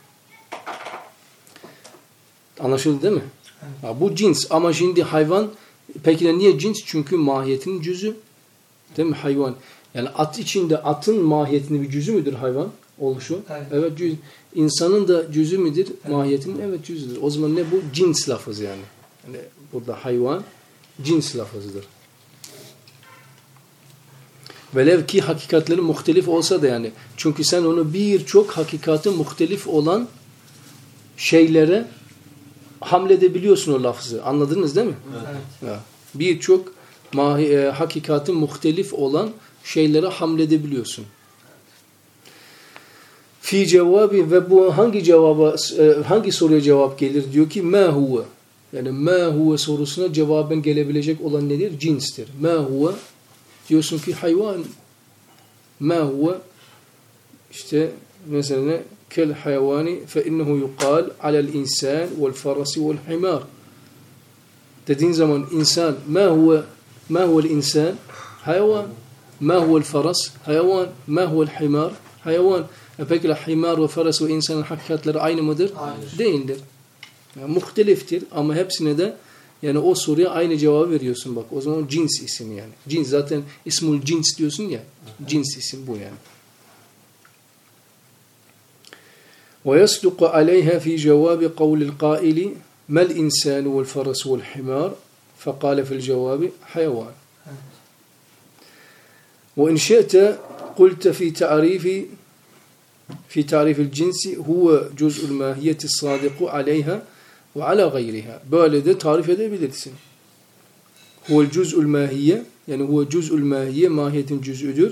Anlaşıldı değil mi? Evet. Bu cins ama şimdi hayvan peki de niye cins? Çünkü mahiyetinin cüzü. Değil mi hayvan? Yani at içinde atın mahiyetinin bir cüzü müdür hayvan oluşu? Evet cüz. İnsanın da cüzü müdür? Evet. Mahiyetinin evet cüzüdür. O zaman ne bu? Cins lafızı yani. Yani burada hayvan cins lafızıdır. Velev ki hakikatleri muhtelif olsa da yani. Çünkü sen onu birçok hakikati muhtelif olan şeylere hamledebiliyorsun o lafzı. Anladınız değil mi? Evet. Birçok hakikati muhtelif olan şeylere hamledebiliyorsun. Fi cevabı ve bu hangi soruya cevap gelir? Diyor ki ma huve. Yani ma huve sorusuna cevaben gelebilecek olan nedir? Cinstir. Ma huve diyorsun ki hayvan. Ma huve işte mesela kel hayvani fe innehu yuqal alel insan vel farasi vel himar. Dediğin zaman insan ma huvel insan? Hayvan. Ma huvel faras? Hayvan. Ma huvel himar? Hayvan. Peki himar ve faras ve insanın hakikatleri aynı mıdır? Hayır. Değildir. Yani muhteliftir ama hepsine de yani o soruya aynı cevabı veriyorsun bak. O zaman cins ismi yani. Cins zaten ismul cins diyorsun ya. Cins isim bu yani. ويصدق عليها في جواب قول القائل ما الإنسان والفرس والحمار فقال في الجواب حيوان وإن شئت قلت في تعريف الجنس هو جزء الماهية الصادق عليها وعلى غيرها. Böyle de tarif edebilirsin. هو الجزء الماهية yani هو جزء الماهية mahiyetin cüz'üdür.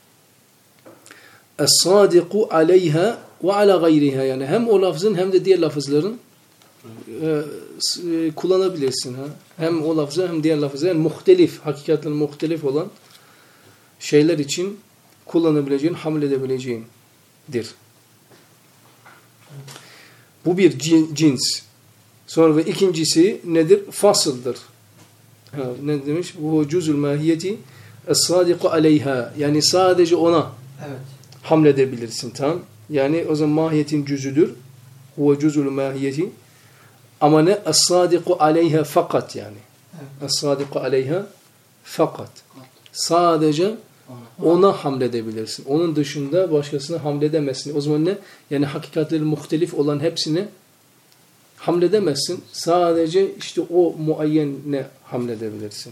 Es-sadiku aleyha ve ala gayriha yani hem o lafzın hem de diğer lafızların kullanabilirsin ha. Hem o lafzı hem diğer lafızı yani muhtelif, hakikaten muhtelif olan şeyler için kullanabileceğin, hamledebileceğindir. Bu bir cins. Sonra ve ikincisi nedir? Fasıldır. Ne demiş? Bu cüz'ül mahiyeti es-sadiku aleyha yani sadece ona hamledebilirsin tam. Yani o zaman mahiyetin cüzüdür. Huve cüz'ül mahiyeti. Ama ne? Es-sadiku aleyha fakat yani. Es-sadiku aleyha fakat. Sadece ona hamledebilirsin. Onun dışında başkasına hamledemezsin. O zaman ne? Yani hakikatleri muhtelif olan hepsini hamledemezsin. Sadece işte o muayyenine hamledebilirsin.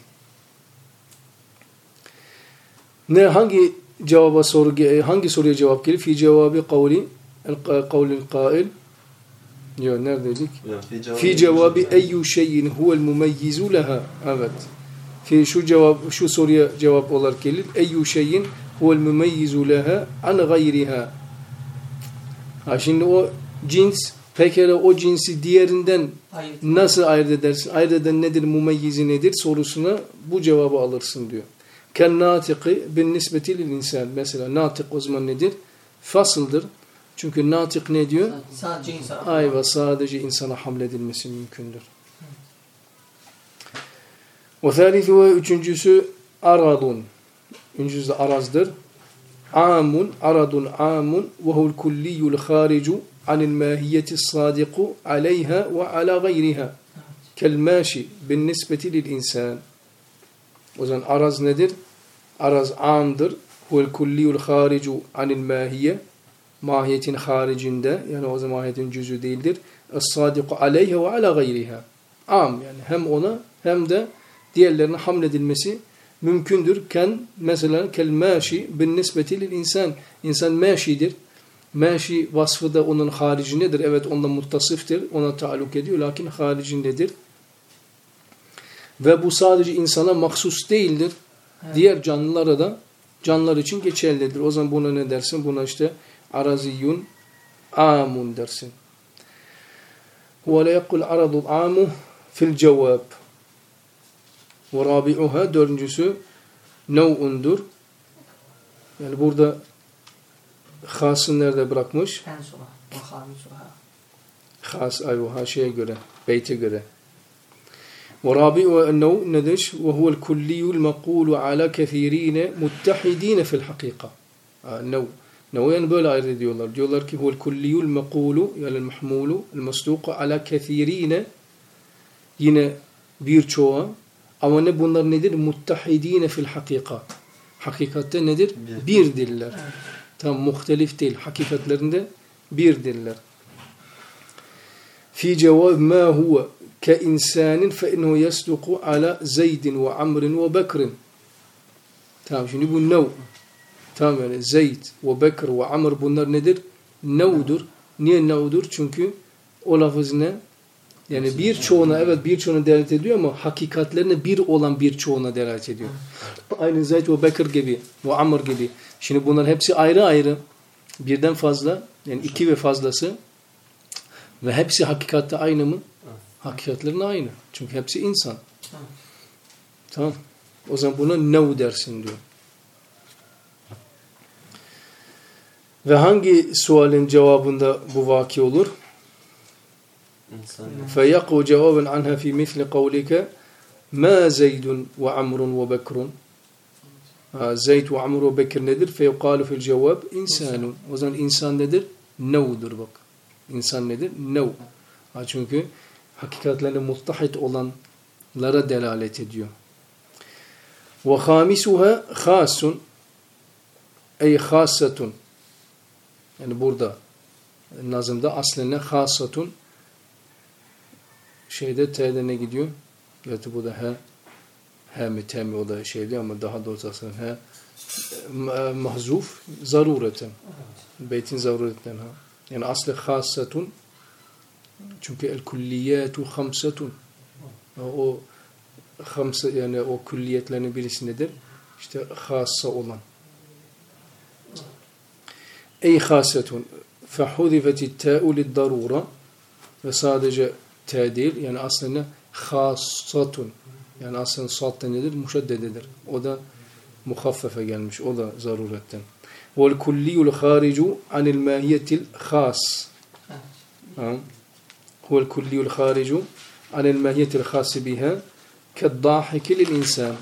Ne? Hangi soruya cevap gelir? Fi cevabı kavlil kail. Ya neredeydik? Fi cevabı eyyü şeyin huvel mumeyyizu leha. Evet. Şu soruya cevap olarak gelir. Eyyü şeyin huvel mumeyyizu leha an gayriha. Şimdi o cins pekala o cinsi diğerinden nasıl ayırt edersin? Ayırt eden nedir? Mumeyyizi nedir? Sorusuna bu cevabı alırsın diyor. Ken natiqi bin nisbeti lil insan. Mesela natik o zaman nedir? Fasıldır. Çünkü natik ne diyor? Sadece insana. Ayva sadece insana hamledilmesi mümkündür. Ve thalithu ve üçüncüsü aradun. Üçüncüsü de arazdır. Amun, aradun amun ve huvel kulliyul kharicu anil mahiyeti sadiku aleyha ve ala gayriha. Kel maşi bin nisbeti lil insan. O zaman araz nedir? Araz amdır. Huvel kulliyul kharicu anil mahiye. Mahiyetin haricinde yani o zaman mahiyetin cüzü değildir. Es-sadiku aleyha ve ala gayriha. Am yani hem ona hem de diğerlerine hamledilmesi mümkündür. Mesela kel maşi bin nisbeti lil insan. İnsan maşidir. Maşi vasfı da onun haricindedir. Evet onunla muttasıftır. Ona taalluk ediyor. Lakin haricindedir. Ve bu sadece insana mahsus değildir. Evet. Diğer canlılara da canlılar için geçerlidir. O zaman buna ne dersin? Buna işte araziyun amun dersin. Ve la yekul aradul amu fil cevab. Ve rabi'uha dördüncüsü nev'undur. Yani burada hasın nerede bırakmış? En sona. Ve hamisuha. Has ayuha şeye göre, beyte göre. ورابع أنه ندش وهو الكلي المقول على كثيرين متحدين في الحقيقة. النوع Ne o yani böyle ayırt ediyorlar. Diyorlar ki huvel kulliyul mekulu yani mahmulu el masduku ala kethirine yine birçoğa ama ne bunlar nedir? Muttahidine fil hakika. Hakikatte nedir? Birdirler. Evet. Tam muhtelif değil. Hakikatlerinde birdirler. Fi cevab ma huve ke insanin fe inhu yasduku ala Zeydin ve Amrin ve Bekrin. Tamam şimdi bu nev. Tamam yani Zeyd ve Bekir ve Amr bunlar nedir? Nev'dur. Niye nev'dur? Çünkü o lafız ne? Yani birçoğuna evet birçoğuna delalet ediyor ama hakikatlerine bir olan birçoğuna delalet ediyor. Aynı Zeyd ve Bekir gibi ve Amr gibi. Şimdi bunların hepsi ayrı ayrı. Birden fazla yani iki ve fazlası ve hepsi hakikatte aynı mı? Hakikatlerine aynı. Çünkü hepsi insan. Tamam. O zaman buna nev dersin diyor. Ve hangi sualin cevabında bu vaki olur? فَيَقْوَ جَوَابًا عَنْهَا فِي مِثْلِ قَوْلِكَ مَا زَيْدٌ وَعَمْرٌ وَبَكْرٌ Zeyd ve Amr ve Bekir nedir? فَيُقَالُ فِي الْجَوَابِ اِنْسَانٌ O zaman insan nedir? Nev'dur bak. İnsan nedir? Nev. Çünkü hakikatlerine muttahit olanlara delalet ediyor. وَخَامِسُهَا خَاسٌ ey khasatun yani burada nazımda aslında khasatun şeyde t'de ne gidiyor? Gerçi bu da he mi te mi o da şeydi ama daha doğrusu aslında he mahzuf zarureten. Beytin zarureten ha. Yani aslı khasatun çünkü el kulliyatu khamsatun. O hamsa yani o külliyetlerin birisi nedir? İşte hassa olan. Ey hasetun fehudifeti ta'u lid-darura ve sadece ta değil yani aslında hassatun yani aslında satta nedir? Muşeddededir. O da muhaffefe gelmiş. O da zaruretten. Vel kulliyul haricu anil mahiyetil khas. Vel kulliyul haricu anil mahiyetil khasi biha keddahiki lil insan.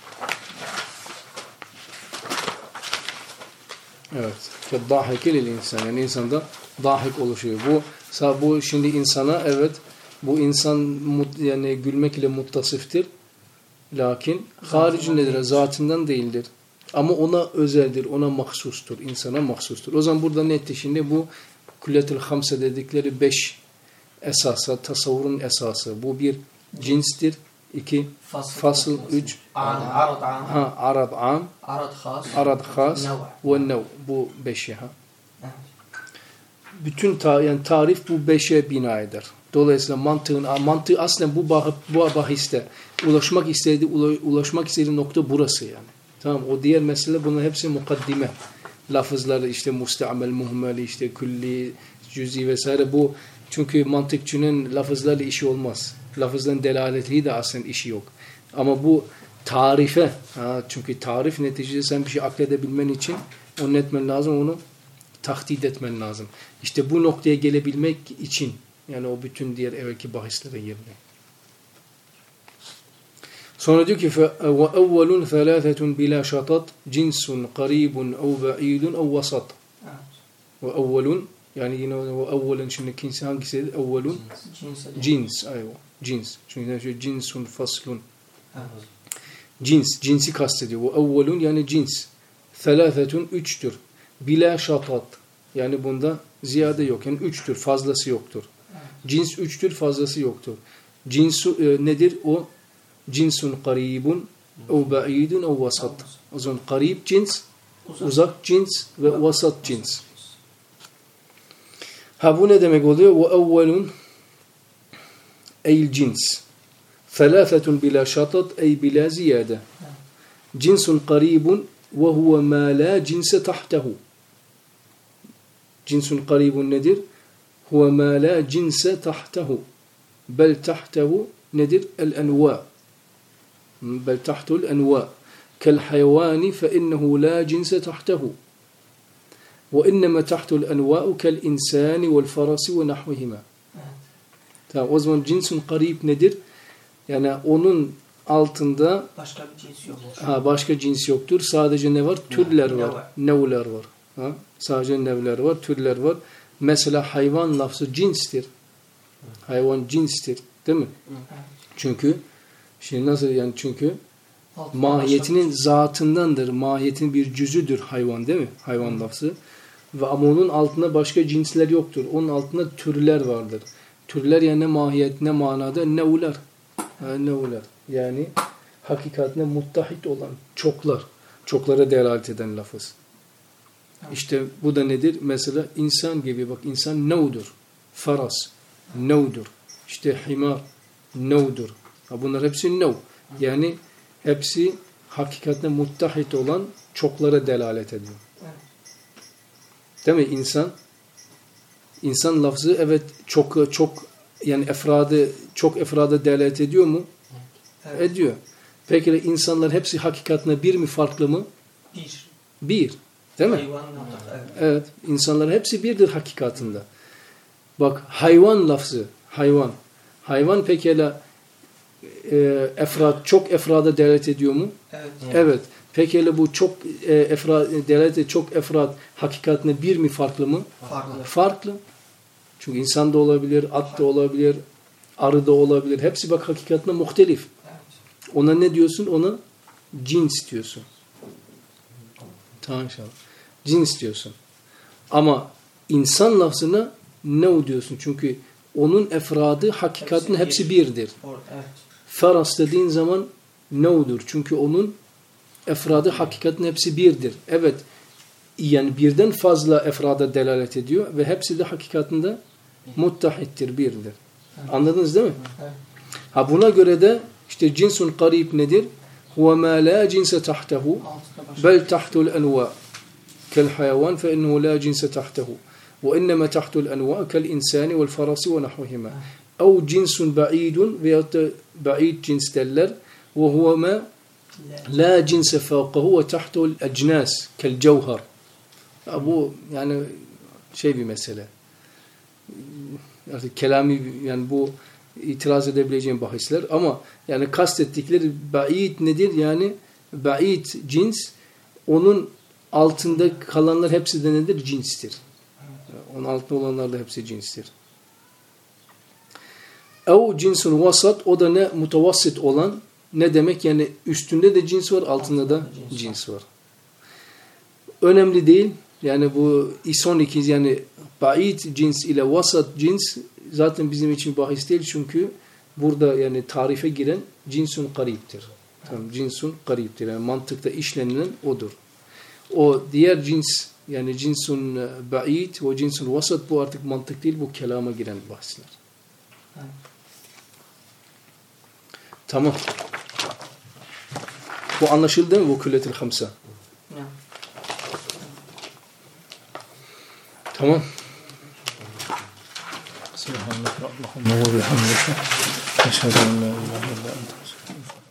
Evet. Keddahiki lil insan. Yani insanda dahik oluşuyor. Bu şimdi insana evet bu insan yani gülmek ile muttasıftır. Lakin harici nedir? Zatından değildir. Ama ona özeldir. Ona mahsustur. İnsana mahsustur. O zaman burada ne etti? Şimdi bu külletül hamse dedikleri 5 esasa, tasavvurun esası. Bu bir cinstir. 2 fasıl 3 arad am arad has ve nev bu 5'i bütün yani tarif bu 5'e bina eder. Dolayısıyla mantığı aslında bu bahiste ulaşmak istediği nokta burası yani. Tamam o diğer mesele bunların hepsi mukaddime. Lafızları işte musteamel, muhmel, işte külli, cüzi vesaire bu çünkü mantıkçının lafızlarla işi olmaz. Lafızların delaleti de aslında işi yok. Ama bu tarife çünkü tarif neticede sen bir şey akledebilmen için onu etmen lazım, onu tahdit etmen lazım. İşte bu noktaya gelebilmek için yani o bütün diğer evvelki bahislere yerine. Sonra diyor ki وَاَوَّلٌ ثَلَاثَةٌ بِلَا شَطَطْ جِنْسٌ قَرِيبٌ اَوْ بَعِيدٌ اَوْ وَسَطْ وَاَوَّلٌ yani yine وَاَوَّلٌ şimdi ikincisi hangisiydi? اَوَّلٌ cins. Cins. Çünkü cinsun faslun. Cinsi kastediyor. وَاَوَّلٌ yani cins. ثَلَاثَةٌ 3'tür. Bila şatat. Yani bunda ziyade yok. Yani 3'tür. Fazlası yoktur. Cins 3'tür. Fazlası yoktur. Cinsu nedir? O cinsun qaribun ev ba'idun ev vasat. O zaman qarib cins, uzak cins ve vasat cins. Bu ne demek oluyor? وَاَوَّلٌ eyl cins. ثَلَاثَةٌ بِلَا شَطَطْ ey bila ziyade. Cinsun qaribun ve huve ma la cinse tahtahu. Cinsun qaribun nedir? Huve ma la cinse tahtahu. Bel tahtahu nedir? El-enva. Bel tahtul enva. Kel hayvani fe innehu la cinse tahtahu. Ve inneme tahtul enva'u kel insani vel farasi ve nahvihima. Tamam, o zaman cinsun qarib nedir? Yani onun altında başka bir cins yok. Başka cins yoktur. Sadece ne var? Türler var. Nevler var. Ha? Sadece nevler var, türler var. Mesela hayvan lafzı cinstir. Hayvan cinstir. Değil mi? Çünkü şimdi nasıl yani çünkü mahiyetinin zatındandır. Mahiyetinin bir cüzüdür hayvan değil mi? Hayvan lafzı. Ve ama onun altında başka cinsler yoktur. Onun altında türler vardır. Türler yani ne mahiyet ne manada ne ular. Ne ular. Yani hakikatine muttahit olan çoklar. Çoklara delalet eden lafız. İşte bu da nedir? Mesela insan gibi bak insan nevdur. Faras nevdur. İşte himar nevdur. Bunlar hepsi nev. Yani hepsi hakikatine muttahit olan çoklara delalet ediyor. Değil mi? İnsan lafzı evet çok yani çok efrada delalet ediyor mu? Evet. Ediyor. Peki insanlar hepsi hakikatine bir mi farklı mı? Bir. Değil mi? Evet. İnsanlar hepsi birdir hakikatinde. Bak hayvan lafzı. Hayvan pekala çok efrada delalet ediyor mu? Evet. Evet. Pekala bu çok delalet çok efrad hakikatine bir mi farklı mı? Farklı. Çünkü insan da olabilir, at da olabilir, arı da olabilir. Hepsi bak hakikatine muhtelif. Ona ne diyorsun? Ona cins diyorsun. Tamam inşallah. Cins diyorsun. Ama insan lafzına ne diyorsun? Çünkü onun efradı hakikatine hepsi birdir. Faras dediğin zaman ne'udur. Çünkü onun efradı hakikatin hepsi birdir. Evet. Yani birden fazla efrada delalet ediyor ve hepsi de hakikatinde muttahittir, birdir. Anladınız değil mi? Ha buna göre de işte cinsun qarib nedir? Huve ma la cinse tahtehu bel tahtul enva kel hayvan fe innehu la cinse tahtehu ve innema tahtul enva kel insani vel farasi ve nahvihima. Ev cinsun ba'idun veyahut da ba'id cins derler ve huve ma la cinse fâkahu ve tahtul ecnâs kel cevher. Bu yani bir mesele. Artık kelami yani bu itiraz edebileceğim bahisler ama yani kastettikleri ba'id nedir? Yani ba'id cins onun altında kalanlar hepsi de nedir? Cinstir. Onun altında olanlar da hepsi cinstir. Ev cinsun vasat o da ne? Mutavassit olan ne demek? Yani üstünde de cins var, altında da cins var. Önemli değil. Yani bu son ikiz yani ba'id cins ile vasat cins zaten bizim için bahis değil çünkü burada yani tarife giren cinsun qarib'tir. Tamam, cinsun qarib'tir. Yani mantıkta işlenilen odur. O diğer cins yani cinsun ba'id ve cinsun vasat bu artık mantık değil, bu kelama giren bahsler. Tamam. Bu anlaşıldı mı bu külletil hamsa? Tamam. Subhanallah. Allahümme ve bihamdike. Eşhedü en la ilahe illa ente.